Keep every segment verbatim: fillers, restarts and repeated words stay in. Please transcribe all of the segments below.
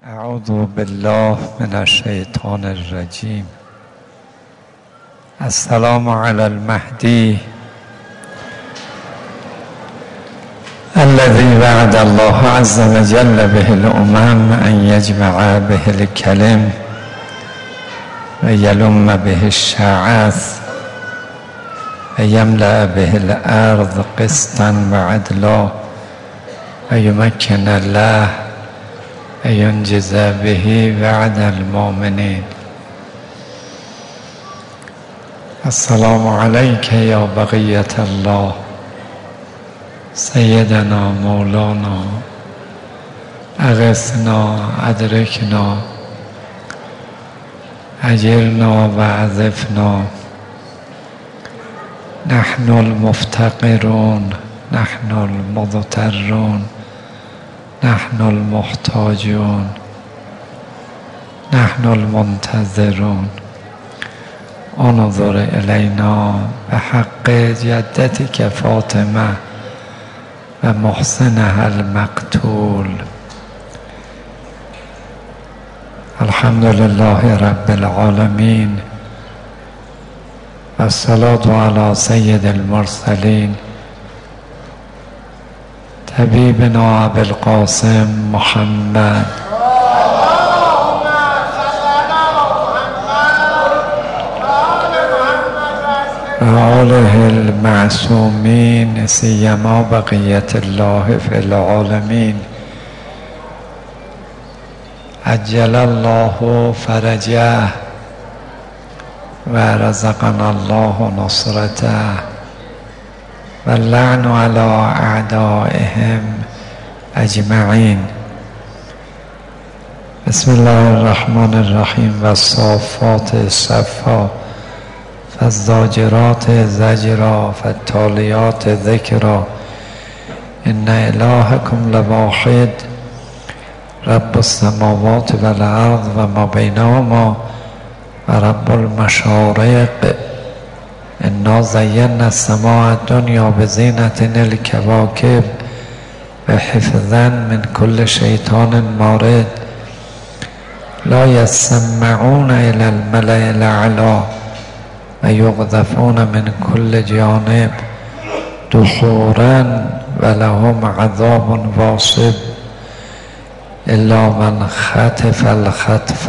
اعوذ بالله من الشیطان الرجیم. السلام علی المهدی الذي وعد الله عز وجل به الامم ان یجمع به الکلم و یلم به الشعث و یملأ به الارض قسطا و عدلا و یمکن الله و ینجز به وعد المؤمنین. السلام علیک یا بقیة الله سیدنا مولانا اغثنا ادرکنا اجرنا و عذفنا. نحن المفتقرون نحن المضطرون نحن المحتاجون نحن المنتظرون. انظر الینا به حق جدتک فاطمه و محسنها المقتول. الحمد لله رب العالمین و الصلاة علی سید المرسلین حبیبنا ابی القاسم محمد و آله المعصومین سیما بقیت الله فی العالمین. عجل الله فرجه و رزقنا الله نصرته و اللعن علی اعدائهم اجمعین. بسم الله الرحمن الرحیم. و الصافات صفا فالزاجرات زجرا فالتالیات ذکرا. ان الهکم لواحد رب السماوات و الارض و ما بینهما و رب المشارق. انا زینا السماء الدنیا بزینة الکواکب و حفظا من کل شیطان مارد. لا یسمعون الی الملأ الاعلی و یقذفون من کل جانب دحورا و لهم عذاب واصب. الا من خطف الخطف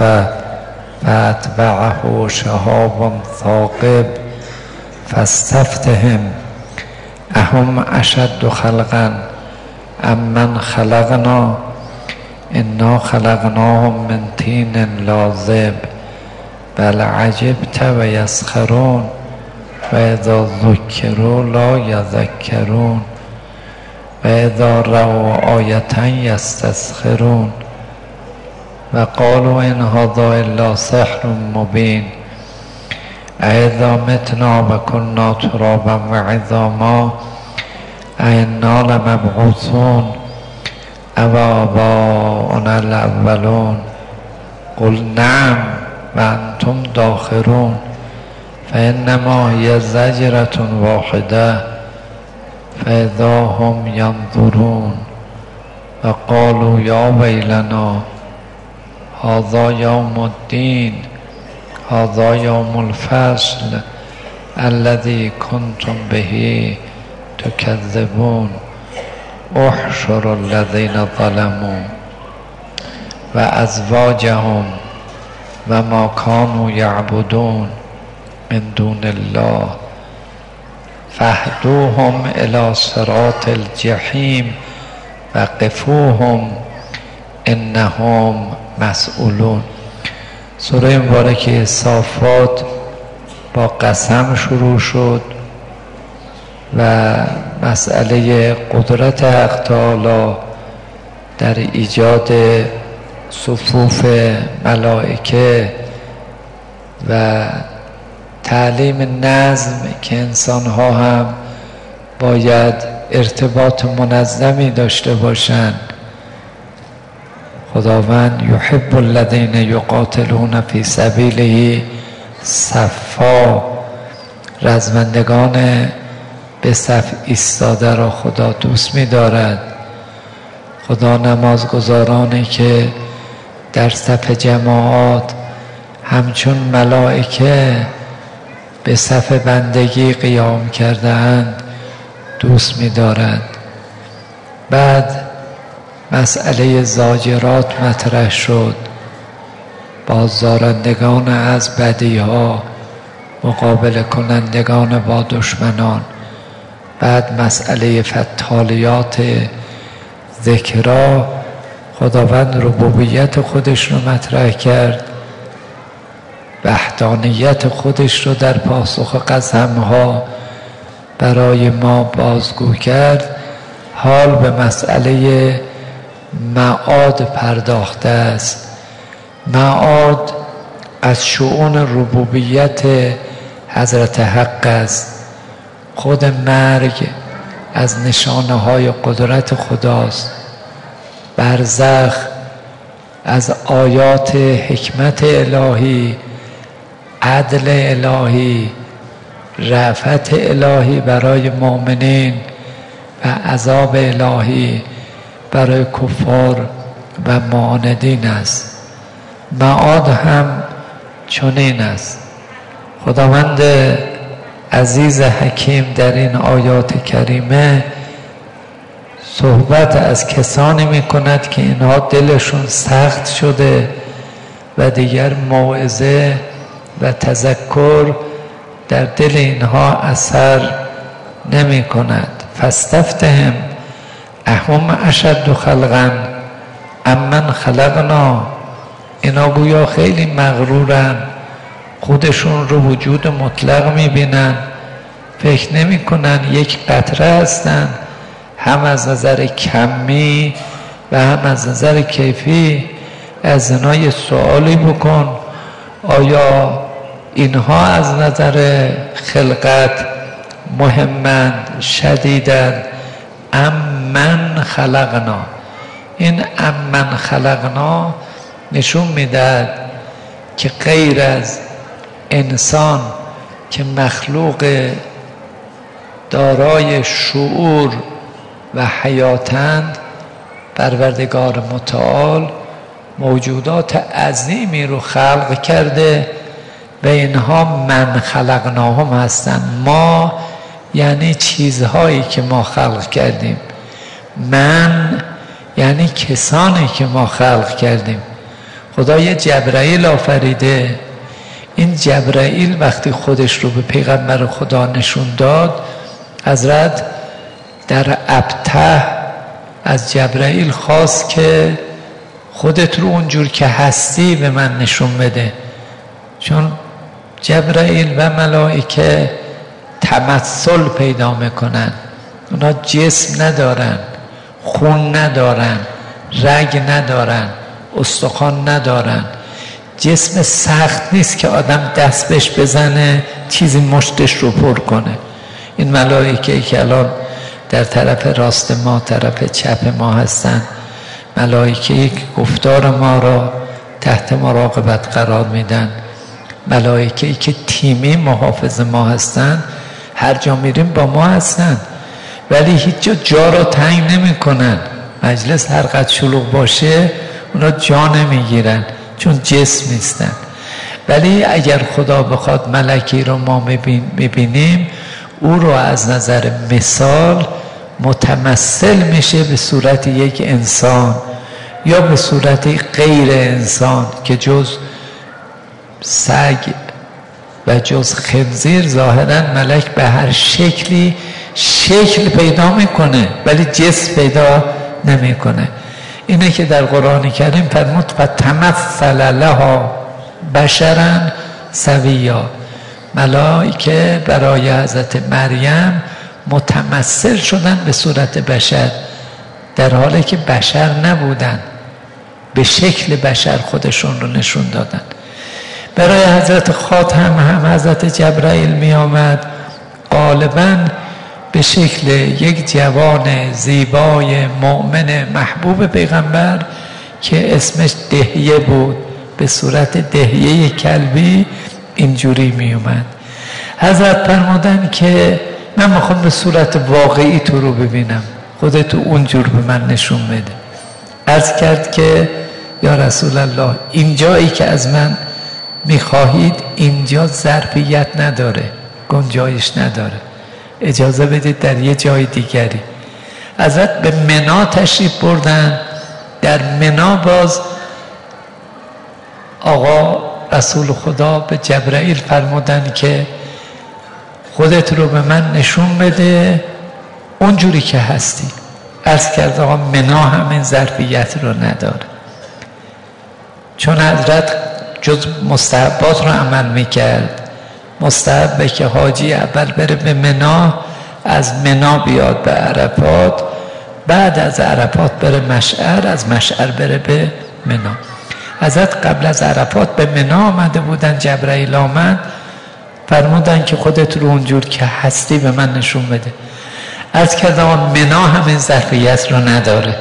فاتبعه شهاب ثاقب. فاستفتهم اهم اشد خلقا ام من خلقنا انا خلقناهم من طین لازب. بل عجبت و یسخرون و اذا ذکروا لا یذکرون و اذا رأوا آیة یستسخرون و قالوا ان هذا الا سحر مبین. اذا متنا و کنا ترابا و عظاما اینا لمبعوثون او آباؤنا الاولون. قل نعم و انتم داخرون فانما هی زجرة واحده فاذا هم ینظرون. و قالوا یا ویلنا هذا یوم الدین هذا یوم الفصل الذی کنتم به تکذبون. احشروا الذین ظلموا و ازواجهم و ما کانوا یعبدون من دون الله فاهدوهم الی صراط الجحیم و قفوهم انهم مسئولون. سوره مبارکه صافات با قسم شروع شد و مسئله قدرت حق تعالی در ایجاد صفوف ملائکه و تعلیم نظم که انسان ها هم باید ارتباط منظمی داشته باشند. خداوند یحب الذین یقاتلون فی سبیله صفا. رزمندگان به صف ایستاده را خدا دوست می دارد. خدا نمازگزارانی که در صف جماعات همچون ملائکه به صف بندگی قیام کرده اند دوست می دارند. بعد مسئله زاجرات مطرح شد، بازدارندگان از بدیها، مقابله کنندگان با دشمنان. بعد مسئله فتالیات ذکرا، خداوند ربوبیت خودش رو مطرح کرد، وحدانیت خودش رو در پاسخ قسمها برای ما بازگو کرد. حال به مسئله معاد پرداخته است. معاد از شؤون ربوبیت حضرت حق است. خود مرگ از نشانه های قدرت خداست. برزخ از آیات حکمت الهی، عدل الهی، رأفت الهی برای مؤمنین و عذاب الهی برای کفار و معاندین است. معاد هم چنین است. خداوند عزیز حکیم در این آیات کریمه صحبت از کسانی می کند که اینها دلشون سخت شده و دیگر موعظه و تذکر در دل اینها اثر نمی کند. فاستفتهم اهم اشد خلقا امن خلقنا. اینا گویا خیلی مغرورن، خودشون رو وجود مطلق می بینن، فکر نمی کنن یک قطره هستن، هم از نظر کمی و هم از نظر کیفی. از اینا یه سوالی بکن، آیا اینها از نظر خلقت مهمند، شدیدند؟ ام من خلقنا. این ام من خلقنا نشون میدهد که غیر از انسان که مخلوق دارای شعور و حیاتند، پروردگار متعال موجودات عظیمی رو خلق کرده و اینها من خلقناهم هستند. ما یعنی چیزهایی که ما خلق کردیم، من یعنی کسانی که ما خلق کردیم. خدا یه جبرائیل آفریده. این جبرائیل وقتی خودش رو به پیغمبر خدا نشون داد، حضرت در ابته از جبرائیل خواست که خودت رو اونجور که هستی به من نشون بده، چون جبرائیل و ملائکه تمثل پیدا میکنن. اونا جسم ندارن، خون ندارن، رگ ندارن، استخوان ندارن. جسم سخت نیست که آدم دست بهش بزنه چیزی مشتش رو پر کنه. این ملائکه که الان در طرف راست ما، طرف چپ ما هستن، ملائکه که گفتار ما را تحت مراقبت قرار میدن، ملائکه که تیمی محافظ ما هستن، هر جا میریم با ما هستن، ولی هیچ جا جا را تنگ نمی کنن. مجلس هر قدر شلوغ باشه اونا جا نمیگیرن، چون جسم نیستن. ولی اگر خدا بخواد ملکی رو ما میبینیم، او رو از نظر مثال متمثل میشه به صورت یک انسان یا به صورت غیر انسان که جز سگ و جز خنزیر ظاهرا ملک به هر شکلی شکل پیدا میکنه ولی جسم پیدا نمیکنه. اینه که در قرآن کریم فرمود فتمثل لها بشرا سویا. ملائکه برای حضرت مریم متمثل شدن به صورت بشر، در حالی که بشر نبودن، به شکل بشر خودشون رو نشون دادن. برای حضرت خاتم هم حضرت جبرائیل می آمد، غالباً به شکل یک جوان زیبای مؤمن محبوب پیغمبر که اسمش دهیه بود، به صورت دهیه کلبی اینجوری می اومد. حضرت فرمودن که من میخوام به صورت واقعی تو رو ببینم، خودتو اونجور به من نشون بده. عرض کرد که یا رسول الله این جایی که از من میخواهید اینجا ظرفیت نداره، گنجایش نداره، اجازه بدید در یه جای دیگری. حضرت به منا تشریف بردن. در منا باز آقا رسول خدا به جبرائیل فرمودن که خودت رو به من نشون بده اونجوری که هستی. عرض کرد آقا منا همین ظرفیت رو نداره، چون حضرت جز مستحبات رو عمل میکرد. مستحبه که حاجی اول بره به منا، از منا بیاد به عرفات، بعد از عرفات بره مشعر، از مشعر بره به منا. حضرت قبل از عرفات به منا آمده بودن، جبرائیل آمد فرمودن که خودت رو اونجور که هستی به من نشون بده. عرض کردم منا همین ظرفیت رو نداره.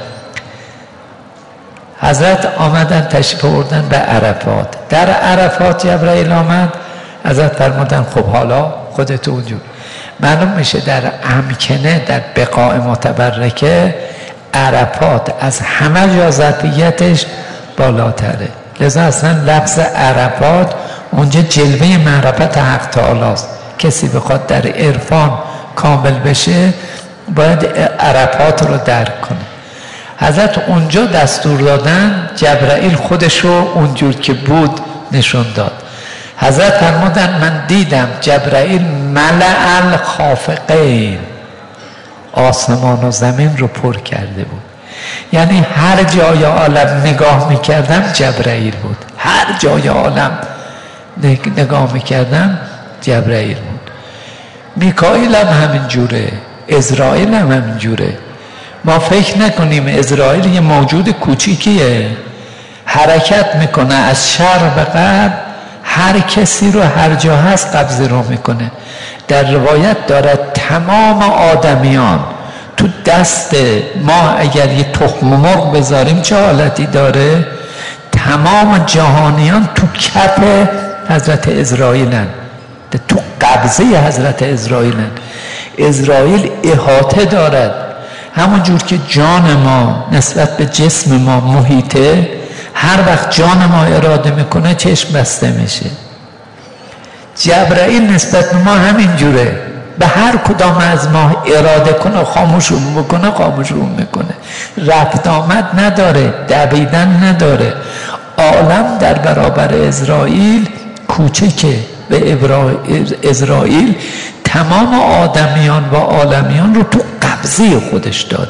حضرت آمدن تشریف آوردن به عرفات. در عرفات جبرائیل آمد، حضرت فرمودن خب حالا خودت اونجور. معلوم میشه در امکنه، در بقاع متبرکه عرفات از همه جا ظرفیتش بالاتره. لذا اصلا لفظ عرفات اونجا جلوه معرفت حق تعالی است. کسی بخواد در عرفان کامل بشه باید عرفات رو درک کنه. حضرت اونجا دستور دادن، جبرائیل خودشو اونجور که بود نشون داد. حضرت فرمودن من دیدم جبرائیل ملأ الخافقین، آسمان و زمین رو پر کرده بود. یعنی هر جای عالم نگاه میکردم جبرائیل بود، هر جای عالم نگاه میکردم جبرائیل بود. میکائیل هم همین جوره، اسرائیل هم همین جوره. ما فکر نکنیم اسرائیل یه موجود کوچیکیه، حرکت میکنه از شرق به غرب، هر کسی رو هر جا هست قبضه رو میکنه. در روایت داره تمام آدمیان تو دست ما اگر یه تخم مرغ بذاریم چه حالتی داره؟ تمام جهانیان تو کف حضرت اسرائیلن، تو قبضه حضرت اسرائیلن. اسرائیل احاطه دارد. همون جور که جان ما نسبت به جسم ما محیطه، هر وقت جان ما اراده میکنه چشم بسته میشه. جبرائیل نسبت به ما همین جوره، به هر کدام از ما اراده کنه خاموشون بکنه خاموشون میکنه. رفت آمد نداره، دویدن نداره. عالم در برابر اسرائیل کوچکه. به اسرائیل تمام آدمیان و عالمیان رو تو قبضه خودش داره.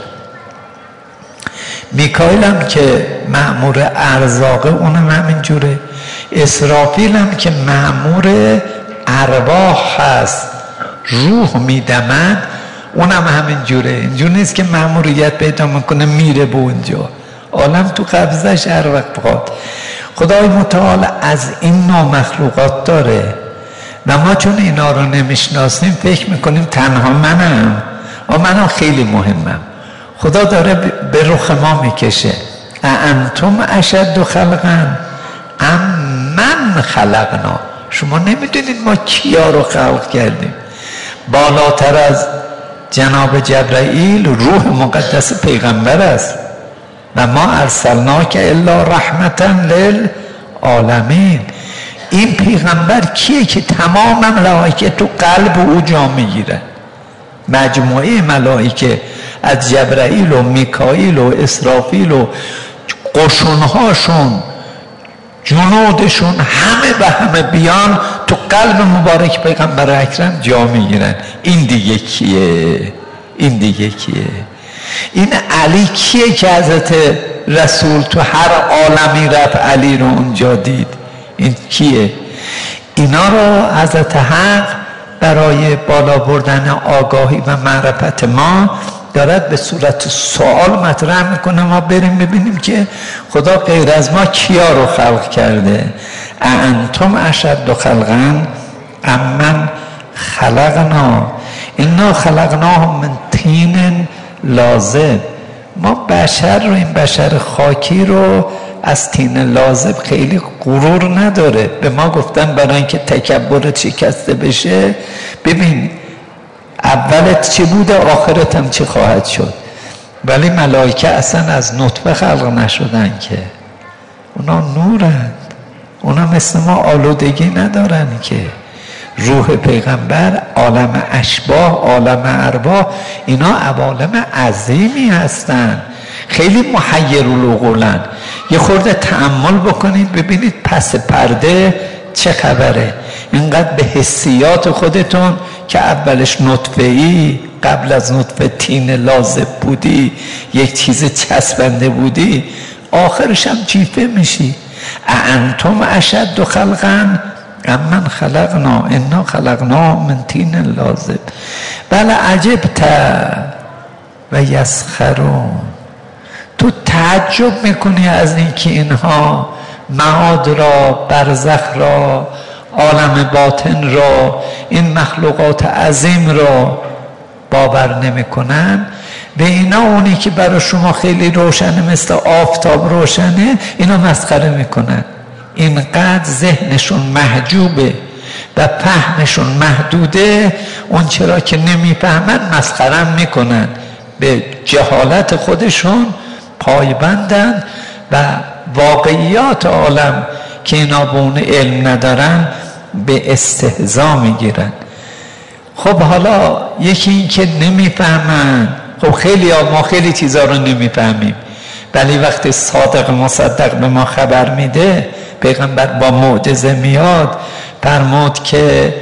میکائیل هم که مأمور ارزاقه اونم همین جوره. اسرافیل هم که مأمور ارواح هست، روح میدمد، اونم همین جوره. اینجور نیست که مأموریت پیدا میکنه میره به اونجا، عالم تو قبضش هر وقت بخواد. خدای متعال از این نوع مخلوقات داره و ما چون اینا رو نمیشناسیم فکر میکنیم تنها منم، و منم خیلی مهمم. خدا داره به رخ ما میکشه. انتم اشد خلقا ام من خلقنا. شما نمیدونید ما کیا رو خلق کردیم. بالاتر از جناب جبرائیل روح مقدس پیغمبر است و ما ارسلناک الا رحمتا للعالمین. این پیغمبر کیه که تمام ملائکه تو قلب او جا میگیرن؟ مجموعه ملائکه از جبرائیل و میکائیل و اسرافیل و قشونهاشون جنودشون همه به همه بیان تو قلب مبارک پیغمبر اکرم جا میگیرن. این دیگه کیه؟ این دیگه کیه؟ این علی کیه که حضرت رسول تو هر عالمی رفت علی رو اونجا دید؟ این کیه؟ اینا رو حضرت حق برای بالا بردن آگاهی و معرفت ما دارد به صورت سوال مطرح میکنه. ما بریم ببینیم که خدا غیر از ما کیا رو خلق کرده. انتم اشد خلقا ام من خلقنا انا خلقناهم من طین لازب. ما بشر رو، این بشر خاکی رو از طین لازب خیلی غرور نداره. به ما گفتن برای اینکه تکبرت شکسته بشه ببین اولت چی بوده آخرت هم چی خواهد شد. ولی ملائکه اصلا از نطفه خلق نشدن که. اونا نورند، اونا مثل ما آلودگی ندارن که. روح پیغمبر، عالم اشباح، عالم ارواح، اینا عوالم عظیمی هستن، خیلی محیرالعقولن. یه خورده تأمل بکنید ببینید پس پرده چه خبره. اینقدر به حسیات خودتون که اولش نطفه‌ای، قبل از نطفه تین لازب بودی، یک چیز چسبنده بودی، آخرش هم جیفه میشی. اانتم اشد خلقا ام من خلقنا انا خلقنا من تین لازب بل عجبت و یسخرون. تو تعجب میکنی از اینکه اینها معاد را، برزخ را، عالم باطن را، این مخلوقات عظیم را باور نمیکنن. به اینا اونی که برای شما خیلی روشنه مثل آفتاب روشنه، اینا مسخره میکنن. اینقدر ذهنشون محجوبه و فهمشون محدوده، اون چرا که نمیفهمن مسخره میکنن. به جهالت خودشون پایبندن و واقعیات عالم که اینا به اون علم ندارن به استهزا میگیرن. خب حالا یکی این که نمیفهمن، خب خیلی ها ما خیلی چیزا رو نمیفهمیم، ولی وقتی صادق مصدق به ما خبر میده، پیغمبر با معجزه میاد، فرمود که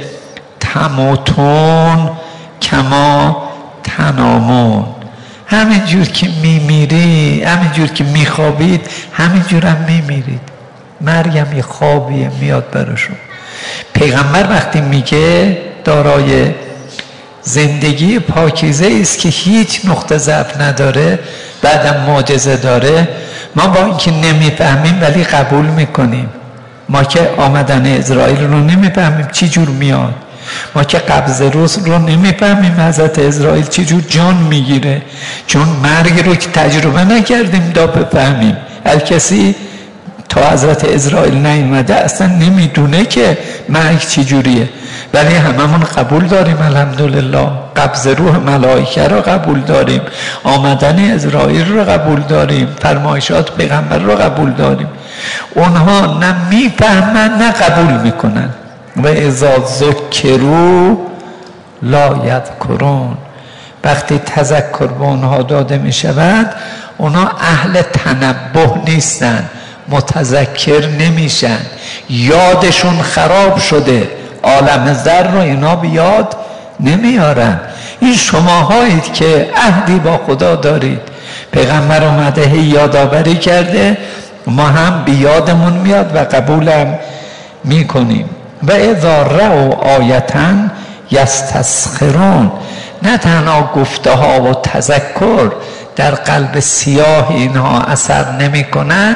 تموتون کما تنامون، همین جور که میمیری، همین جور که میخوابید، همین جور هم میمیرید. مریم یه خوابیه میاد براشون. پیغمبر وقتی میگه دارای زندگی پاکیزه است که هیچ نقطه ضعف نداره، بعدم معجزه داره، ما با اینکه نمیفهمیم ولی قبول میکنیم. ما که آمدن اسرائیل رو نمیفهمیم چی جور میاد، ما که قبض روز رو نمیفهمیم حضرت اسرائیل چی جور جان میگیره، چون مرگ رو که تجربه نکردیم دا بفهمیم. هر کسی تا حضرت اسرائیل نیومده اصلا نمیدونه که مرگ چی جوریه، ولی هممون قبول داریم الحمدلله. قبض روح ملائکه رو قبول داریم، آمدن اسرائیل رو قبول داریم، فرمایشات پیغمبر رو قبول داریم. اونها نه میفهمن نه قبول میکنن. و اذا ذکروا لا یذکرون، وقتی تذکر به اونها داده میشود اونها اهل تنبه نیستن، متذکر نمیشن، یادشون خراب شده، عالم ذر رو اینا بیاد نمیارن. این شماهایید که عهدی با خدا دارید، پیغمبر اومده هی یادآوری کرده، ما هم بیادمون میاد و قبولم میکنیم. و اذا رأوا آیةً یستسخرون، نه تنها گفته ها و تذکر در قلب سیاه اینها اثر نمی کند،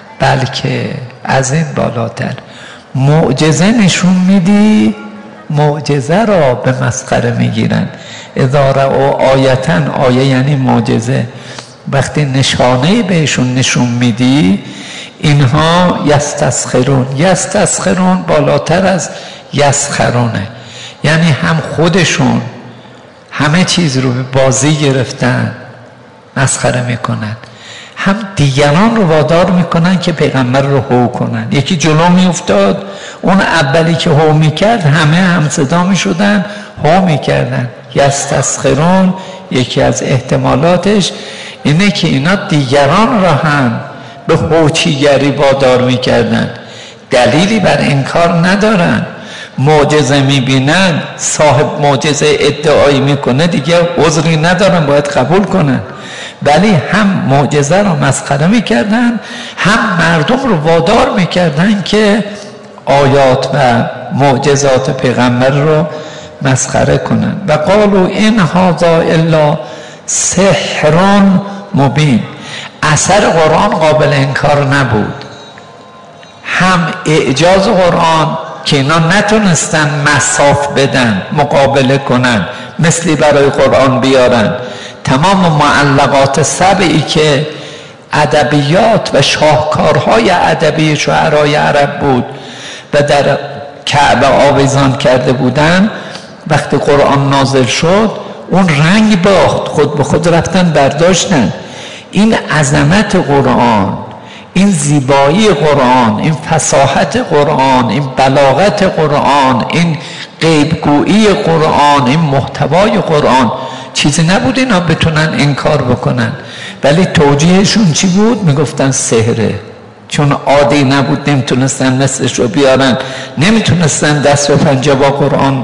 بلکه از این بالاتر معجزه نشون میدی، معجزه را به مسخره میگیرن. اذا رأوا آیةً، آیه یعنی معجزه، وقتی نشانه بهشون نشون میدی اینها یستسخرون. یستسخرون بالاتر از یسخرونه، یعنی هم خودشون همه چیز رو به بازی گرفتن مسخره میکنن، هم دیگران رو وادار میکنن که پیغمبر رو هو کنن. یکی جلو میافتاد، اون اولی که هو میکرد همه هم صدا میشدن هو میکردن. یستسخرون یکی از احتمالاتش اینه که اینا دیگران را هم به هوچیگری وادار میکردن، دلیلی بر انکار ندارن. معجزه میبینن، صاحب معجزه ادعایی میکنه، دیگه عذری ندارن، باید قبول کنن. ولی هم معجزه رو مسخره میکردن، هم مردم رو وادار میکردن که آیات و معجزات پیغمبر رو مسخره کنن. و قالوا این هذا الا سحر مبین، اثر قرآن قابل انکار نبود. هم اعجاز قرآن که اینا نتونستن مصاف بدن، مقابله کنن، مثلی برای قرآن بیارن. تمام معلقات سبعی که ادبیات و شاهکارهای ادبی شعرای عرب بود و در کعبه آویزان کرده بودن، وقتی قرآن نازل شد اون رنگ باخت، خود به خود رفتن برداشتن. این عظمت قرآن، این زیبایی قرآن، این فصاحت قرآن، این بلاغت قرآن، این غیبگویی قرآن، این محتوای قرآن چیزی نبود اینا بتونن انکار بکنن. ولی توجیهشون چی بود؟ میگفتن سحره، چون عادی نبود، نمیتونستن مثلش رو بیارن، نمیتونستن دست و پنجه با قرآن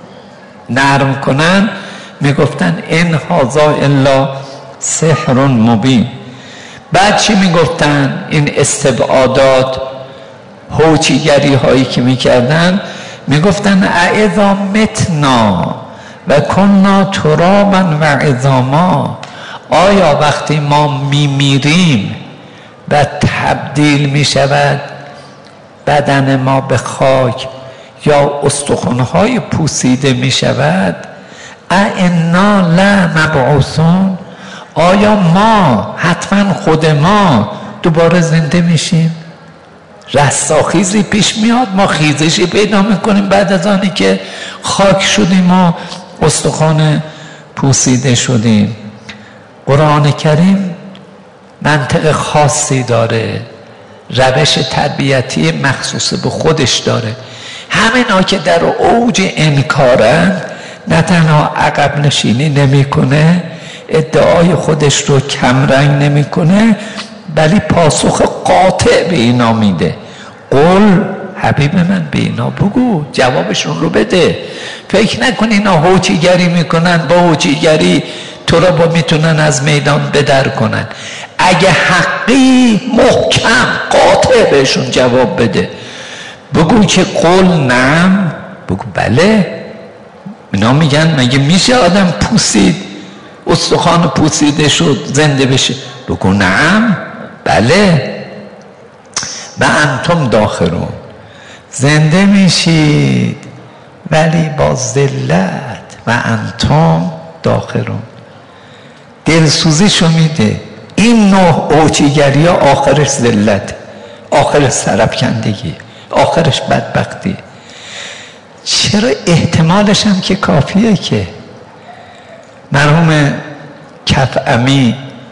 نرم کنن، میگفتن این هذا الا سحر مبین. بعد چی میگفتن؟ این استبعادات، هوچیگری هایی که میکردن، میگفتن اذا متنا و کنا ترابا و عظاما، آیا وقتی ما میمیریم و تبدیل میشود بدن ما به خاک یا استخوان‌های پوسیده میشود، ائنا لمبعوثون، آیا ما حتما خود ما دوباره زنده میشیم؟ رستاخیزی پیش میاد، ما خیزشی پیدا میکنیم بعد از آنی که خاک شدیم و استخوان پوسیده شدیم. قرآن کریم منطق خاصی داره، روش تربیتی مخصوص به خودش داره. همینا که در اوج انکارن، نه تنها عقب نشینی نمیکنه، ادعای خودش رو کمرنگ نمیکنه، بلی پاسخ قاطع به اینا میده. قل حبیب من به اینا بگو، جوابشون رو بده. فکر نکن اینا هوچیگری میکنن، با هوچیگری تو رو با میتونن از میدان بدر کنن. اگه حقی محکم قاطع بهشون جواب بده، بگو که قل نعم، بگو بله. اینا میگن مگه میشه آدم پوسید، استخوان پوسیده شد زنده بشه؟ بگو نعم، بله. و انتم داخرون، زنده میشید ولی با ذلت. و انتم داخرون، دلسوزیشو میده. این نوع اوچیگری ها آخرش ذلت، آخرش سرپکندگی، آخرش بدبختی. چرا؟ احتمالش هم که کافیه که مرحوم کفعمی،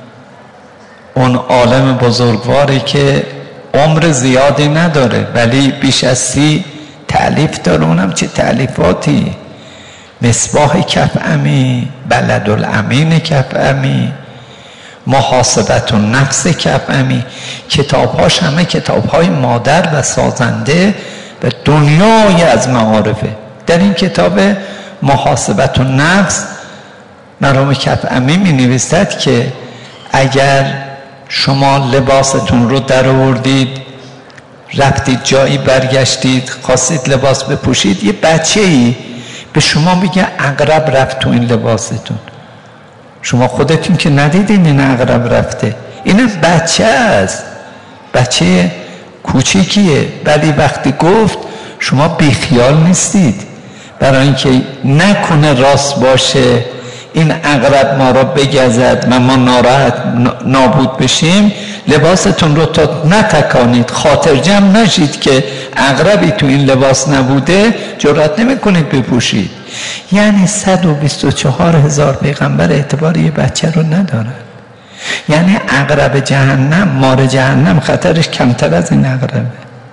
اون عالم بزرگواری که عمر زیادی نداره ولی بیش از سی تألیف داره، اونم چه تألیفاتی، مصباح کفعمی، بلدالامین کفعمی، محاسبت النفس کفعمی، کتابهاش همه کتابهای مادر و سازنده و دنیای از معارفه. در این کتاب محاسبت النفس مرحوم کفعمی می نویسد که اگر شما لباستون رو در آوردید، رفتید جایی، برگشتید، خواستید لباس بپوشید، یه بچه‌ای به شما میگه عقرب رفت تو این لباستون، شما خودتون که ندیدین این عقرب رفته، این بچه است، بچه کوچیکیه، ولی وقتی گفت شما بیخیال نیستید، برای اینکه نکنه راست باشه این عقرب ما را بگزد و ما ناراحت نابود بشیم، لباستون رو تا نتکانید، خاطر جمع نشید که عقربی تو این لباس نبوده، جرأت نمی کنید بپوشید. یعنی صد و بیست و چهار هزار پیغمبر اعتبار یه بچه رو ندارن. یعنی عقرب جهنم، مار جهنم خطرش کمتر از این عقربه.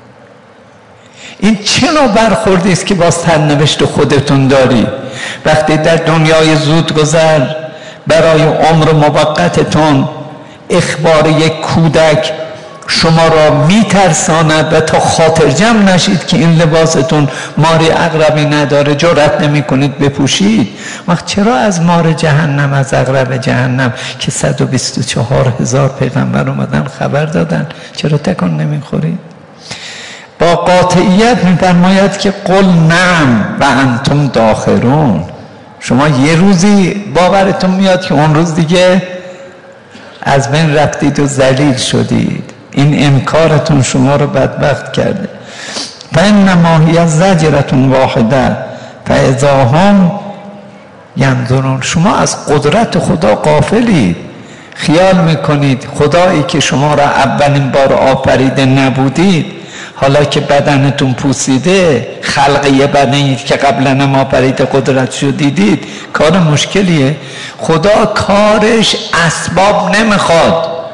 این چه نوع برخوردی است که با سرنوشت خودتون داری؟ وقتی در دنیای زود گذر برای عمر موقتتون اخبار یک کودک شما را میترساند و تا خاطر جمع نشید که این لباستون ماری عقربی نداره، جرأت نمی کنید بپوشید. وقت چرا از مار جهنم، از عقرب جهنم که صد و بیست و چهار هزار پیغمبر اومدن خبر دادن، چرا تکان نمیخورید؟ با قاطعیت میفرماید که قل نعم و انتم داخرون. شما یه روزی باورتون میاد که اون روز دیگه از بین رفتید و ذلیل شدید، این انکارتون شما رو بدبخت کرده. فانما هی زجرة واحده فاذا هم ینظرون. شما از قدرت خدا غافلید، خیال میکنید خدایی که شما را اولین بار آفریده نبودید، حالا که بدنتون پوسیده، خلق یه بدنید که قبلا ما آفریده قدرت شو دیدید، کار مشکلیه. خدا کارش اسباب نمیخواد،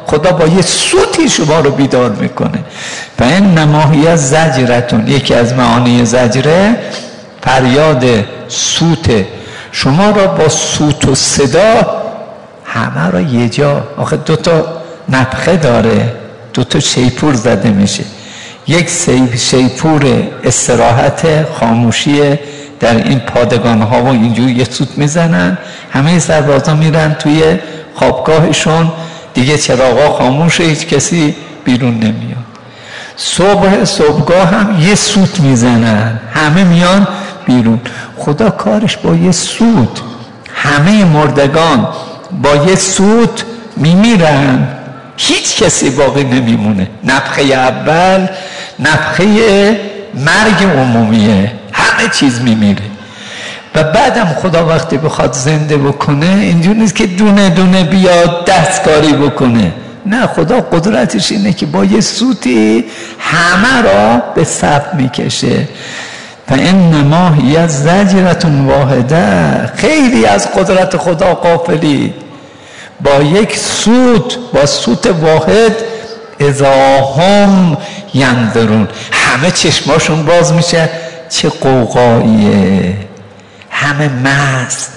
خدا با یه صوتی شما رو بیدار میکنه. و این نماهی زجرتون، یکی از معانی زجره فریاد، صوت. شما را با صوت و صدا همه را یه جا، آخه دوتا نفخه داره، دوتا شیپور زده میشه، یک شیپور استراحت خاموشی در این پادگان ها و اینجور یه صوت میزنن، همه سربازا میرن توی خوابگاهشون، دیگه چراغا خاموشه، هیچ کسی بیرون نمیاد. صبح صبحگاه هم یه صوت میزنن، همه میان بیرون. خدا کارش با یه صوت، همه مردگان با یه صوت میمیرن، هیچ کسی باقی نمیمونه. نفخه اول نفخه مرگ عمومیه، همه چیز میمیره. و بعدم خدا وقتی بخواد زنده بکنه اینجور نیست که دونه دونه بیاد دستکاری بکنه، نه، خدا قدرتش اینه که با یه صوتی همه را به صف میکشه. و انما هی زجرتون واحده. خیلی از قدرت خدا غافلی. با یک صوت، با صوت واحد، اذا هم ینظرون، همه چشماشون باز میشه. چه قوقاییه، همه مست،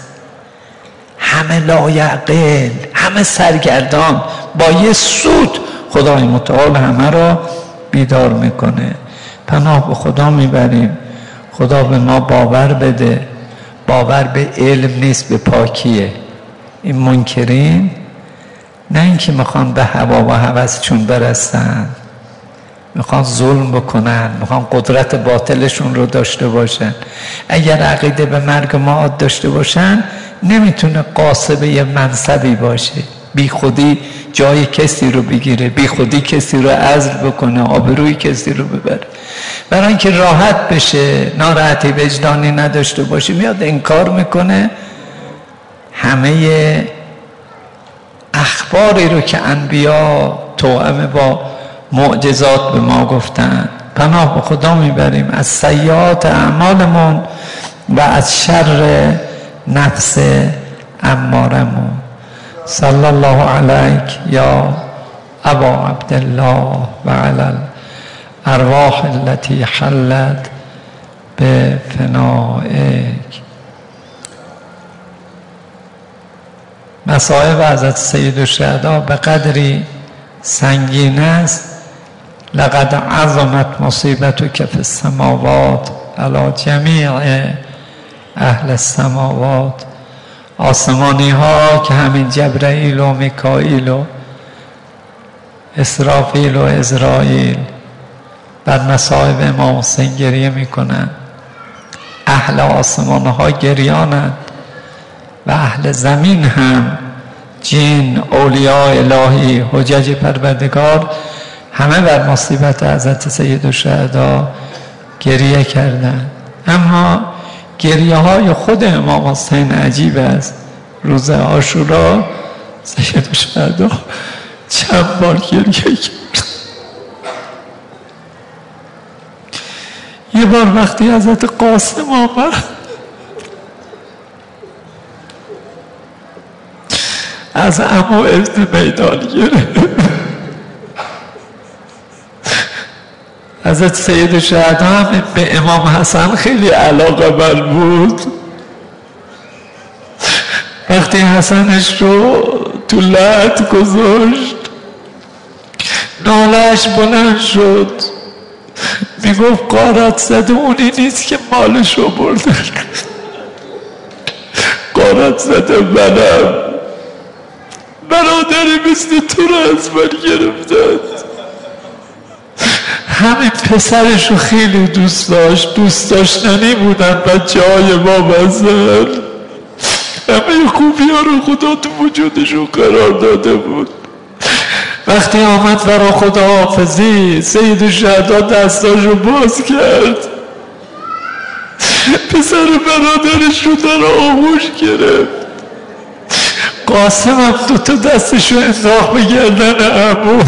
همه لایعقل، همه سرگردان. با یه صوت خدای متعال همه را بیدار میکنه. پناه به خدا میبریم. خدا به ما باور بده. باور به علم نیست، به پاکیه. این منکرین نه اینکه میخوان به هوا و هوسشون برسن، میخوان ظلم بکنن، میخوان قدرت باطلشون رو داشته باشن. اگر عقیده به مرگ معاد داشته باشن نمیتونه قاصب یه منصبی باشه، بی خودی جای کسی رو بگیره، بی خودی کسی رو عزل بکنه، آبروی کسی رو ببره. برای اینکه راحت بشه، ناراحتی وجدانی نداشته باشه، میاد انکار میکنه همه اخباری رو که انبیا توأم با معجزات به ما گفتن. پناه به خدا میبریم از سیئات اعمالمون و از شر نفس امارمون. صلی الله علیک یا ابا عبدالله و علی الارواح التي حلت به فنائک. مصائب حضرت سید الشهدا به قدری سنگین است. لقد عظمت مصیبتک فی السماوات علی جمیع اهل السماوات. آسمانی ها که همین جبرائیل و میکائیل و اسرافیل و عزرائیل بر مصائب امام حسین گریه میکنند، اهل آسمان ها گریانند و اهل زمین هم، جن، اولیاء الهی، حجج پروردگار، همه بر مصیبت حضرت سید الشهدا گریه کردند. اما گریه های خود امام حسین عجیب است. روز عاشورا سید الشهدا چند بار گریه کرد. یه بار وقتی حضرت قاسم آمد از عمو ابن میدان گرفت. حضرت سید الشهدا هم به امام حسن خیلی علاقه من بود. وقتی حسنش رو تو لحد گذاشت نالش بلند شد، میگفت غارت زده اونی نیست که مالش رو بردن، غارت زده منم، برادری مثل تو رو از من گرفتن. همین پسرش رو خیلی دوست داشت، دوست داشتنی بودن بچه های ما بزن. همه خوبی ها رو خدا تو وجودشون قرار داده بود. وقتی آمد برای خداحافظی سید الشهدا دستاش رو باز کرد، پسر برادرش رو در آغوش گرفت. قاسم هم دوتا دستش رو انداخت به گردن عمو.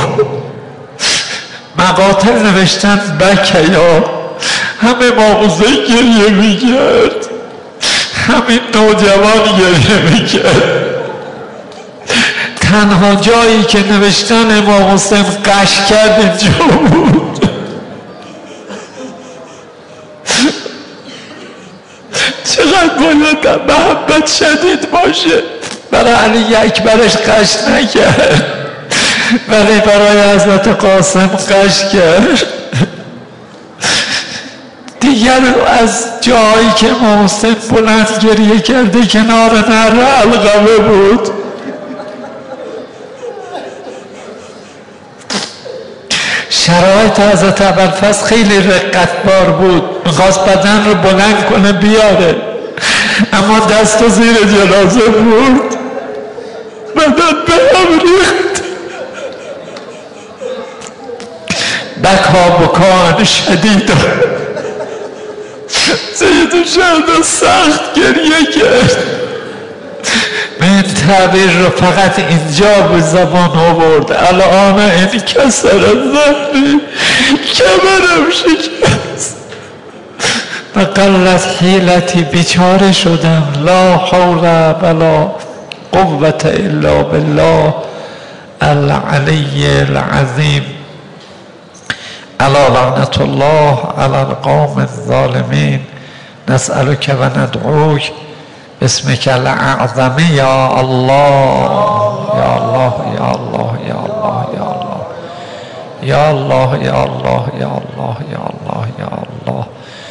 مقاتل نوشتن بکیا، همه ماغوزه گریه میکرد، همین نوجوان گریه میکرد. تنها جایی که نوشتن امام حسین قش کرد اینجا بود. چقدر باید محبت شدید باشه. برای علی اکبرش قش نکرد، ولی برای حضرت قاسم قش کرد. دیگر از جایی که امام حسین بلند گریه کرده کنار نهر علقمه بود. شرایط حضرت ابوالفضل خیلی رقتبار بود، میخواست بدن رو بلند کنه بیاره، اما دست و زیر جنازه بود، بدن به هم ریخت. بکا بکان شدید. سید الشهدا سخت گریه کرد. این تعبیر رو فقط اینجا به زبان آورد. الان این کسر زهری کمرم شکست و قلت حیلتی، بیچاره شدم. لا حول ولا قوة الا بالله العلی العظیم. الا لعنة الله على القوم الظالمین. نسألك و ندعوک اسمك الاعظم یا الله یا الله یا الله یا الله یا الله یا الله یا الله یا الله یا الله یا الله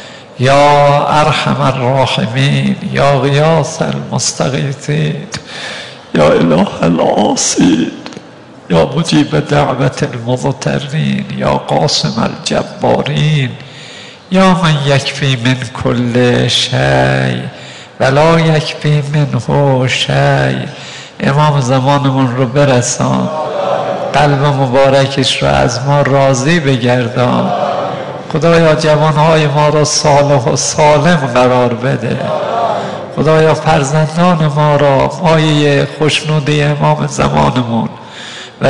یا ارحم الراحمین یا غیاث المستغیثین یا اله العاصین یا مجیب دعوت المضطرین یا قاسم الجبارین یا من یکفی من کل شیء ولا یکفی منه شیء. امام زمانمون رو برسان، قلب مبارکش رو از ما راضی بگردان. خدایا جوانهای ما را صالح و سالم قرار بده. خدایا فرزندان ما را مایه خوشنودی امام زمانمون و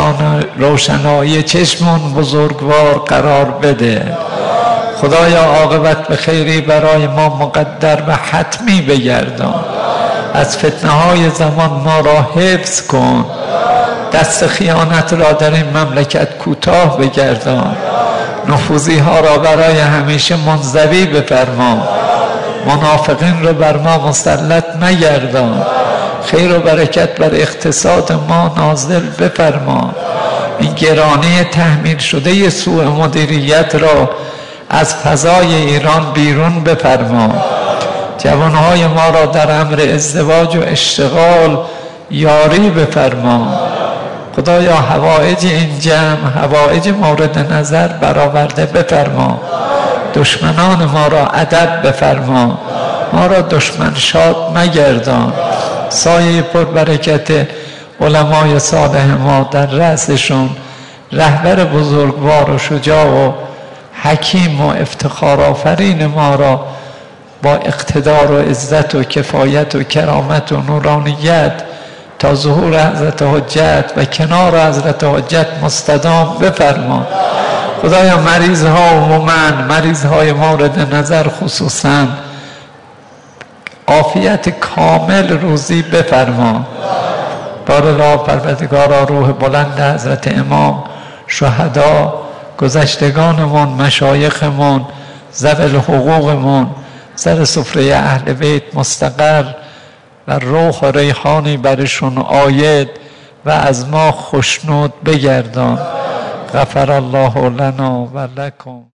روشنایی چشمون بزرگوار قرار بده. خدایا عاقبت به خیری برای ما مقدر و حتمی بگردان. از فتنه های زمان ما را حفظ کن. دست خیانت را در این مملکت کوتاه بگردان. نفوذی ها را برای همیشه منزوی بفرما. منافقین را بر ما مسلط نگردان. خیر و برکت بر اقتصاد ما نازل بفرما. این گرانی تحمیل شده سوء مدیریت را از فضای ایران بیرون بفرما. جوانهای ما را در امر ازدواج و اشتغال یاری بفرما. خدایا حوائج این جمع، حوائج مورد نظر برآورده بفرما. دشمنان ما را ادب بفرما. ما را دشمن شاد مگردان. سایه پربرکت علمای صالح ما در رأسشون، رهبر بزرگوار و شجاع و حکیم و افتخار آفرین ما را با اقتدار و عزت و کفایت و کرامت و نورانیت تا ظهور حضرت حجت و کنار حضرت حجت مستدام بفرما. خدایا مریض ها عموماً، مریض های مورد نظر خصوصاً، عافیت کامل روزی بفرما. بارالله پروردگارا روح بلند حضرت امام، شهدا، گذشتگانمون، مشایخمون، ذوی حقوقمون سر سفره اهل بیت مستقر و روح و ریحانی برشون آید و از ما خوشنود بگردان. غفر الله لنا و لکم.